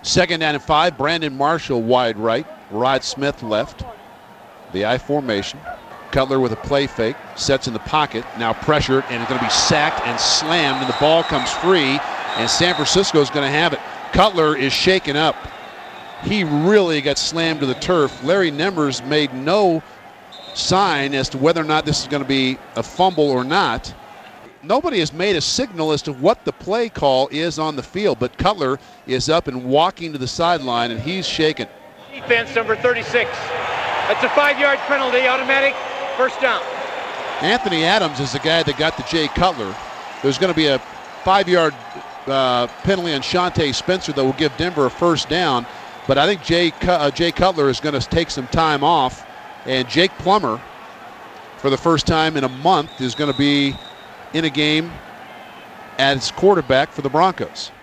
Second down and 5. Brandon Marshall wide right. Rod Smith left. The I formation. Cutler with a play fake. Sets in the pocket. Now pressured and is going to be sacked and slammed. And the ball comes free. And San Francisco is going to have it. Cutler is shaken up. He really got slammed to the turf. Larry Nembers made no sign as to whether or not this is going to be a fumble or not. Nobody has made a signal as to what the play call is on the field, but Cutler is up and walking to the sideline, and he's shaken. Defense number 36. That's a 5-yard penalty, automatic first down. Anthony Adams is the guy that got to Jay Cutler. There's going to be a 5-yard penalty on Shante Spencer that will give Denver a first down, but I think Jay Cutler is going to take some time off, and Jake Plummer, for the first time in a month, is going to be in a game as quarterback for the Broncos.